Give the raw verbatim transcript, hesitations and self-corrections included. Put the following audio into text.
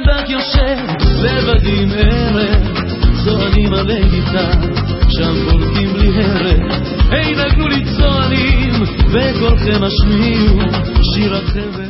בסנדק יושב לבדי עם ערב, צוענים עלי גיטר, שם פורקים בלי הרף. היי נגנו לי צוענים וקולכם השמיעו שיר החבל